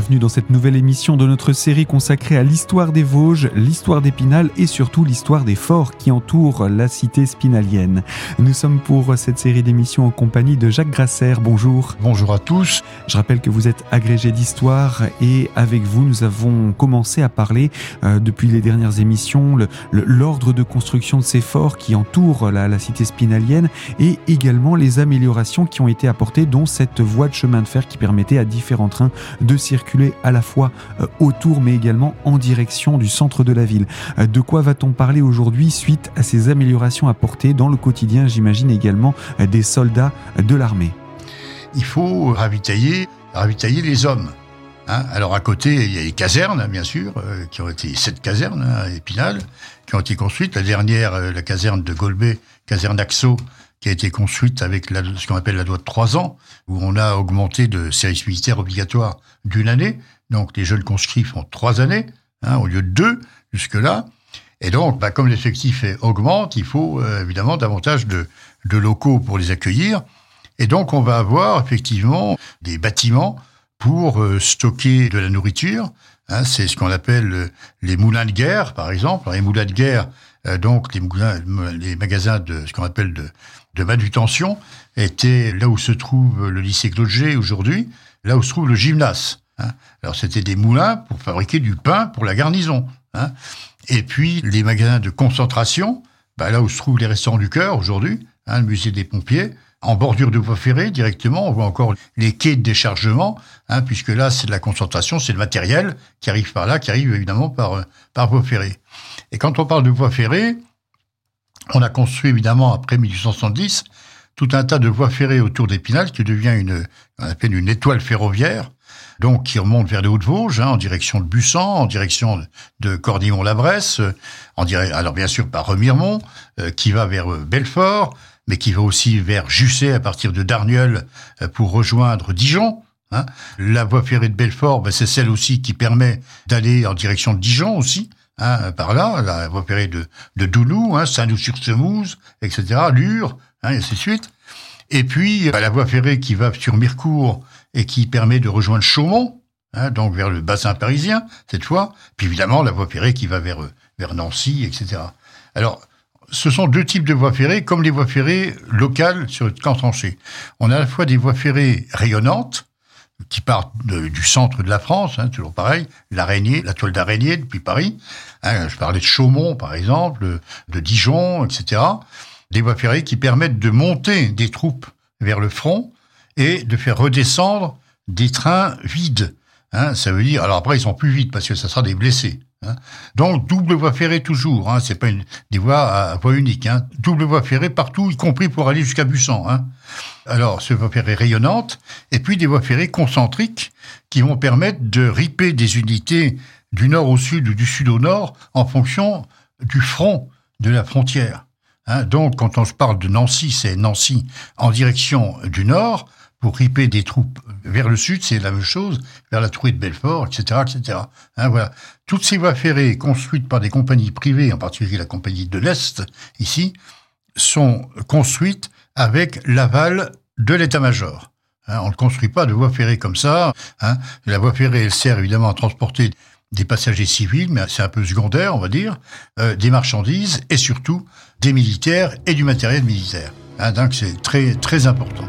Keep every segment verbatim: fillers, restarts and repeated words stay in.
bienvenue dans cette nouvelle émission de notre série consacrée à l'histoire des Vosges, l'histoire d'Épinal et surtout l'histoire des forts qui entourent la cité spinalienne. Nous sommes pour cette série d'émissions en compagnie de Jacques Grasser. Bonjour. Bonjour à tous. Je rappelle que vous êtes agrégé d'histoire et avec vous, nous avons commencé à parler euh, depuis les dernières émissions le, le, l'ordre de construction de ces forts qui entourent la, la cité spinalienne et également les améliorations qui ont été apportées, dont cette voie de chemin de fer qui permettait à différents trains de circuler à la fois euh, autour mais également en direction du centre de la ville. Euh, de quoi va-t-on parler aujourd'hui suite à ces améliorations apportées dans le quotidien, j'imagine également, euh, des soldats de l'armée? Il faut ravitailler, ravitailler les hommes. Hein. Alors à côté, il y a les casernes, bien sûr, euh, qui ont été sept casernes hein, à Épinal, qui ont été construites. La dernière, euh, la caserne de Golbet, caserne d'Axo, qui a été construite avec la, ce qu'on appelle la loi de trois ans, où on a augmenté de service militaire obligatoire d'une année. Donc les jeunes conscrits font trois années, hein, au lieu de deux, jusque-là. Et donc, bah, comme l'effectif augmente, il faut euh, évidemment davantage de, de locaux pour les accueillir. Et donc, on va avoir effectivement des bâtiments pour euh, stocker de la nourriture. Hein, c'est ce qu'on appelle euh, les moulins de guerre, par exemple. Alors, les moulins de guerre, euh, donc les, moulins, les magasins de ce qu'on appelle de, de manutention, étaient là où se trouve le lycée Claude G aujourd'hui, là où se trouve le gymnase. Hein. Alors, c'était des moulins pour fabriquer du pain pour la garnison. Hein. Et puis, les magasins de concentration, bah, là où se trouvent les restaurants du cœur aujourd'hui, hein, le musée des pompiers, en bordure de voie ferrée, directement, on voit encore les quais de déchargement, hein, puisque là, c'est de la concentration, c'est le matériel qui arrive par là, qui arrive évidemment par, par voie ferrée. Et quand on parle de voie ferrée, on a construit évidemment, après dix-huit cent soixante-dix, tout un tas de voies ferrées autour d'Épinal, qui devient une, on appelle une étoile ferroviaire, donc qui remonte vers les Hauts-de-Vosges, hein, en direction de Bussan, en direction de Cordillon-la-Bresse, en dire, alors bien sûr par Remiremont, euh, qui va vers euh, Belfort, mais qui va aussi vers Jussey à partir de Darnieulles euh, pour rejoindre Dijon. Hein. La voie ferrée de Belfort, ben, c'est celle aussi qui permet d'aller en direction de Dijon aussi, hein, par là, la voie ferrée de, de Dounou, hein, Saint-Loup-sur-Semouse, et cetera, Lure, hein, et ainsi de suite. Et puis, la voie ferrée qui va sur Mirecourt et qui permet de rejoindre Chaumont, hein, donc vers le bassin parisien, cette fois. Puis évidemment, la voie ferrée qui va vers, vers Nancy, et cetera. Alors, ce sont deux types de voies ferrées, comme les voies ferrées locales sur le camp tranché. On a à la fois des voies ferrées rayonnantes, qui partent de, du centre de la France, hein, toujours pareil, l'araignée, la toile d'araignée depuis Paris. Hein, je parlais de Chaumont, par exemple, de Dijon, et cetera. Des voies ferrées qui permettent de monter des troupes vers le front et de faire redescendre des trains vides. Hein, ça veut dire, alors après ils sont plus vides parce que ça sera des blessés. Hein. Donc double voie ferrée toujours, hein, c'est pas une, des voies à, à voie unique. Hein. Double voie ferrée partout, y compris pour aller jusqu'à Bussan. Hein. Alors ces voies ferrées rayonnantes et puis des voies ferrées concentriques qui vont permettre de riper des unités du nord au sud ou du sud au nord en fonction du front de la frontière. Hein, donc, quand on se parle de Nancy, c'est Nancy en direction du nord. Pour riper des troupes vers le sud, c'est la même chose, vers la Trouée de Belfort, et cetera, et cetera. Hein, voilà. Toutes ces voies ferrées construites par des compagnies privées, en particulier la compagnie de l'Est, ici, sont construites avec l'aval de l'état-major. Hein, on ne construit pas de voies ferrées comme ça. Hein. La voie ferrée, elle sert évidemment à transporter des passagers civils, mais c'est un peu secondaire, on va dire, euh, des marchandises et surtout des militaires et du matériel militaire. Hein, donc c'est très, très important.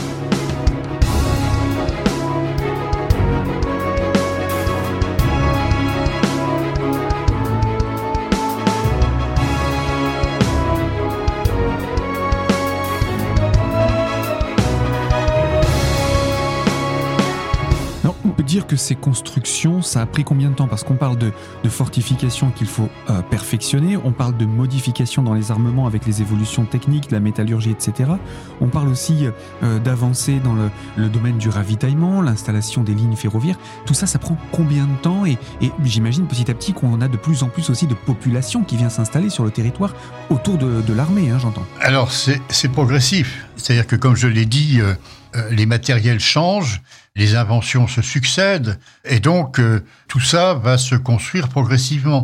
Dire que ces constructions, ça a pris combien de temps? Parce qu'on parle de, de fortifications qu'il faut euh, perfectionner, on parle de modifications dans les armements avec les évolutions techniques, la métallurgie, et cetera. On parle aussi euh, d'avancées dans le, le domaine du ravitaillement, l'installation des lignes ferroviaires. Tout ça, ça prend combien de temps? Et, et j'imagine petit à petit qu'on a de plus en plus aussi de population qui vient s'installer sur le territoire autour de, de l'armée, hein, j'entends. Alors, c'est, c'est progressif. C'est-à-dire que, comme je l'ai dit, euh, euh, les matériels changent, les inventions se succèdent, et donc euh, tout ça va se construire progressivement.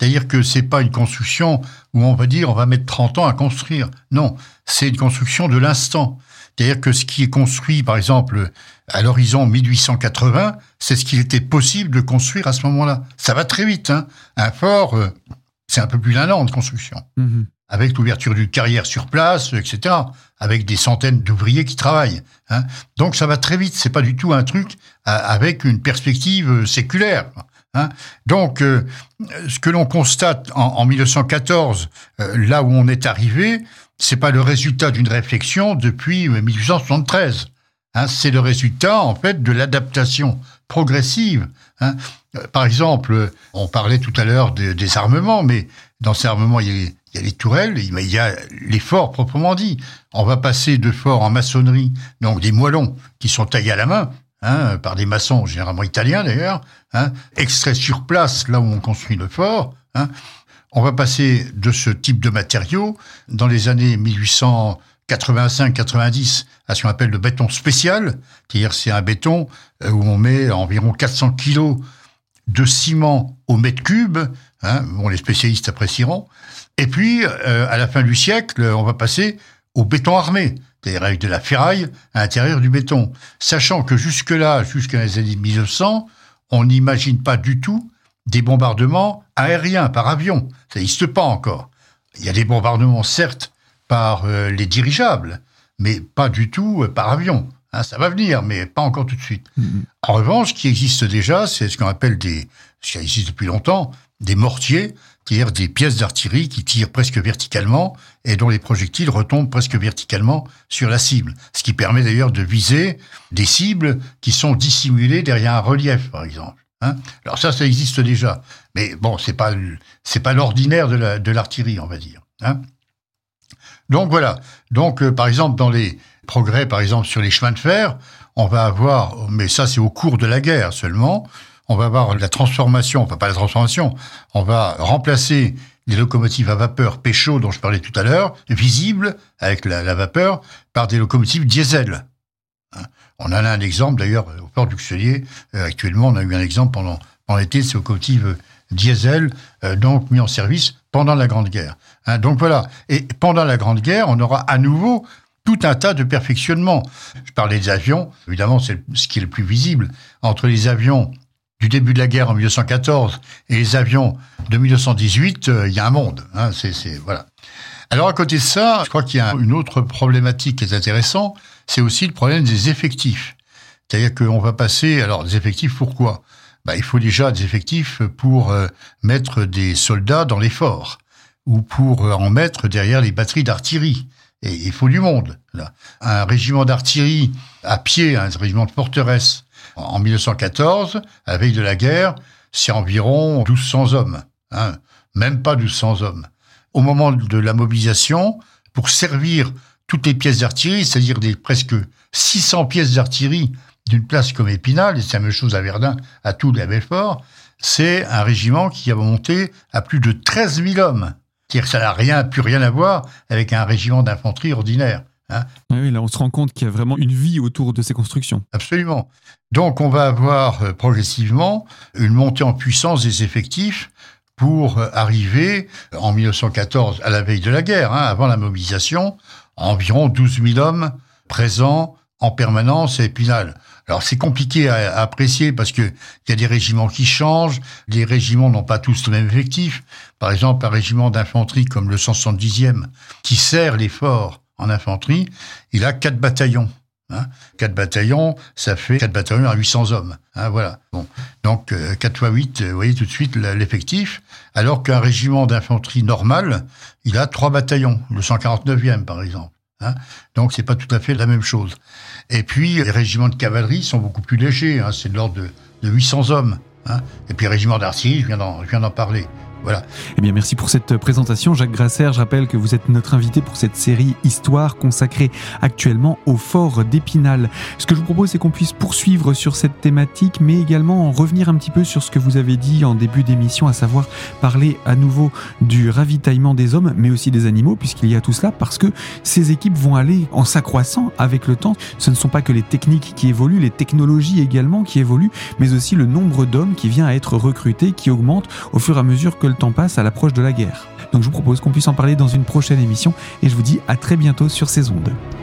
C'est-à-dire que c'est pas une construction où on va dire on va mettre trente ans à construire. Non, c'est une construction de l'instant. C'est-à-dire que ce qui est construit, par exemple, à l'horizon mille huit cent quatre-vingts, c'est ce qu'il était possible de construire à ce moment-là. Ça va très vite, hein. Un fort, euh, c'est un peu plus d'un an de construction. Mmh. Avec l'ouverture d'une carrière sur place, et cetera, avec des centaines d'ouvriers qui travaillent. Hein. Donc ça va très vite, c'est pas du tout un truc à, avec une perspective séculaire. Hein. Donc euh, ce que l'on constate en, en mille neuf cent quatorze, euh, là où on est arrivé, c'est pas le résultat d'une réflexion depuis mille huit cent soixante-treize. Hein. C'est le résultat en fait de l'adaptation progressive. Hein. Par exemple, on parlait tout à l'heure de, des armements, mais dans ces armements, il y a les, il y a les tourelles, il y a les forts proprement dit. On va passer de forts en maçonnerie, donc des moellons qui sont taillés à la main, hein, par des maçons, généralement italiens d'ailleurs, hein, extraits sur place, là où on construit le fort. Hein. On va passer de ce type de matériaux dans les années mille huit cent quatre-vingt-cinq quatre-vingt-dix à ce qu'on appelle le béton spécial, c'est-à-dire c'est un béton où on met environ quatre cents kilos de ciment au mètre cube, hein, bon, les spécialistes apprécieront. Et puis, euh, à la fin du siècle, on va passer au béton armé, c'est-à-dire avec de la ferraille à l'intérieur du béton. Sachant que jusque-là, jusqu'à les années mille neuf cents, on n'imagine pas du tout des bombardements aériens par avion. Ça n'existe pas encore. Il y a des bombardements, certes, par euh, les dirigeables, mais pas du tout euh, par avion. Hein, ça va venir, mais pas encore tout de suite. Mmh. En revanche, ce qui existe déjà, c'est ce qu'on appelle des, ce qui existe depuis longtemps, des mortiers, c'est-à-dire des pièces d'artillerie qui tirent presque verticalement et dont les projectiles retombent presque verticalement sur la cible. Ce qui permet d'ailleurs de viser des cibles qui sont dissimulées derrière un relief, par exemple. Hein. Alors ça, ça existe déjà. Mais bon, c'est pas, c'est pas l'ordinaire de, la, de l'artillerie, on va dire. Hein. Donc voilà. Donc, euh, par exemple, dans les progrès, par exemple, sur les chemins de fer, on va avoir, mais ça c'est au cours de la guerre seulement, on va avoir la transformation, enfin pas la transformation, on va remplacer les locomotives à vapeur Péchaud dont je parlais tout à l'heure, visibles avec la, la vapeur, par des locomotives diesel. Hein. On en a un exemple d'ailleurs au port d'Uxellier, euh, actuellement on a eu un exemple pendant, pendant l'été, ces locomotives diesel, euh, donc mis en service pendant la Grande Guerre. Hein, donc voilà, et pendant la Grande Guerre, on aura à nouveau tout un tas de perfectionnements. Je parlais des avions, évidemment c'est ce qui est le plus visible, entre les avions du début de la guerre en mille neuf cent quatorze et les avions de mille neuf cent dix-huit, il euh, y a un monde. Hein, c'est, c'est, voilà. Alors à côté de ça, je crois qu'il y a une autre problématique qui est intéressante, c'est aussi le problème des effectifs. C'est-à-dire qu'on va passer... Alors des effectifs, pourquoi ? Bah, il faut déjà des effectifs pour euh, mettre des soldats dans les forts ou pour euh, en mettre derrière les batteries d'artillerie. Et il faut du monde, là. Un régiment d'artillerie à pied, un régiment de forteresse, en mille neuf cent quatorze, à la veille de la guerre, c'est environ douze cents hommes. Hein, même pas douze cents hommes. Au moment de la mobilisation, pour servir toutes les pièces d'artillerie, c'est-à-dire des presque six cents pièces d'artillerie d'une place comme Épinal, et c'est la même chose à Verdun, à Toul et à Belfort, c'est un régiment qui a monté à plus de treize mille hommes. C'est-à-dire que ça n'a rien, plus rien à voir avec un régiment d'infanterie ordinaire. Hein. Oui, là on se rend compte qu'il y a vraiment une vie autour de ces constructions. Absolument. Donc on va avoir euh, progressivement une montée en puissance des effectifs pour euh, arriver en mille neuf cent quatorze, à la veille de la guerre, hein, avant la mobilisation, à environ douze mille hommes présents en permanence à Épinal. Alors c'est compliqué à, à apprécier parce que il y a des régiments qui changent, les régiments n'ont pas tous le même effectif. Par exemple, un régiment d'infanterie comme le cent soixante-dixième qui sert les forts en infanterie, il a quatre bataillons. Hein. Quatre bataillons, ça fait quatre bataillons à huit cents hommes. Hein, voilà. Bon. Donc, euh, quatre fois huit, vous voyez tout de suite l'effectif. Alors qu'un régiment d'infanterie normal, il a trois bataillons. Le cent quarante-neuvième, par exemple. Hein. Donc, c'est pas tout à fait la même chose. Et puis, les régiments de cavalerie sont beaucoup plus légers. Hein. C'est de l'ordre de, de huit cents hommes. Hein. Et puis, les régiments d'artillerie, je viens d'en, je viens d'en parler. Voilà. Eh bien, merci pour cette présentation, Jacques Grasser. Je rappelle que vous êtes notre invité pour cette série Histoire consacrée actuellement au fort d'Épinal. Ce que je vous propose, c'est qu'on puisse poursuivre sur cette thématique, mais également en revenir un petit peu sur ce que vous avez dit en début d'émission, à savoir parler à nouveau du ravitaillement des hommes, mais aussi des animaux, puisqu'il y a tout cela, parce que ces équipes vont aller en s'accroissant avec le temps. Ce ne sont pas que les techniques qui évoluent, les technologies également qui évoluent, mais aussi le nombre d'hommes qui vient à être recruté, qui augmente au fur et à mesure que le temps passe à l'approche de la guerre. Donc je vous propose qu'on puisse en parler dans une prochaine émission et je vous dis à très bientôt sur ces ondes.